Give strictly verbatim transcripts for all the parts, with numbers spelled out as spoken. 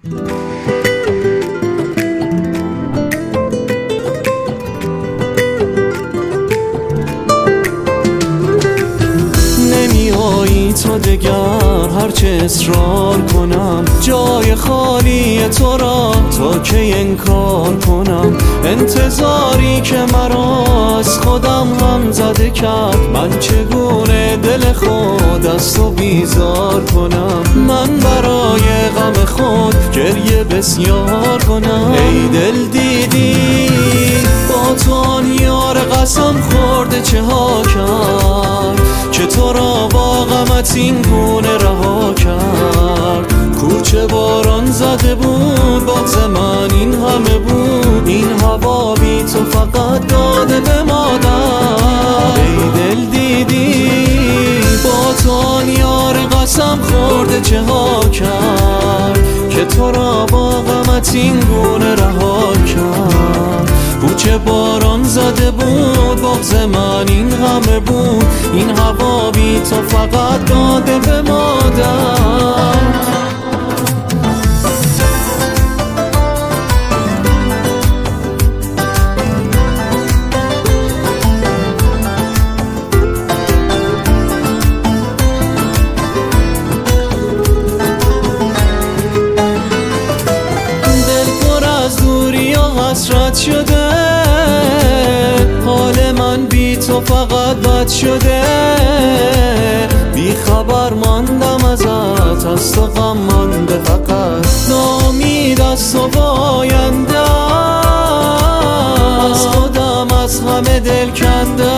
نمیایی تو دگر هرچه اصرار کنم، جای خالی تو را تا که انکار کنم. انتظاری که مرا از خودم هم زده کرد، من چگونه دل خود از تو بیزار کنم. من برای غم خود گریه بسیار کنم. ای دل دیدی با تو آن یار قسم خورده چه ها کرد، که تو را با غمت این گونه رها کرد. کوچه باران زده بود بغض من این همه بود، این هوا بی تو فقط داده به مادر. ای دل دیدی با تو آن یار قسم خورده چه ها کرد، که تو را با غمت این گونه رها کرد. کوچه باران زده بود بغض من این همه بود، این هوا بی تو فقط داده به مادر. حسرت شده حال من بی تو فقط بد شده، بی خبر ماندم ازت، از تو غم مانده فقط. ناامید از تو باینده، از خودم از همه دل کنده.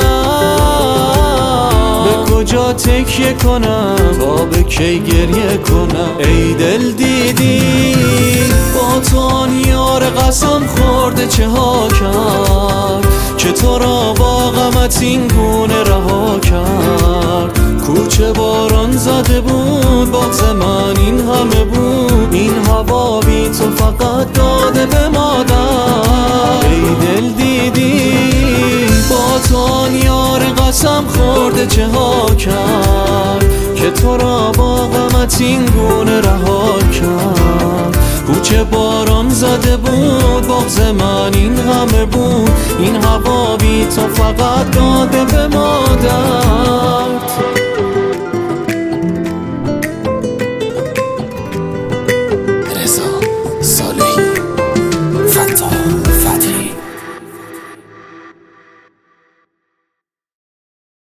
به کجا تکیه کنم تا به کی گریه کنم. ای دل دیدی با تو آن یار قسم خورده چه ها کرد، که تو را با غمت این گونه رها کرد. کوچه باران زده بود بغض من این همه بود، این هوا بی تو فقط داده به مادر. ای دل دیدی با تو آن یار قسم خورده چه ها کرد، که تو را با غمت این گونه رها کرد. کوچه باران زده بود بغض من این همه بود، این هوا بی تو فقط داده به مادر.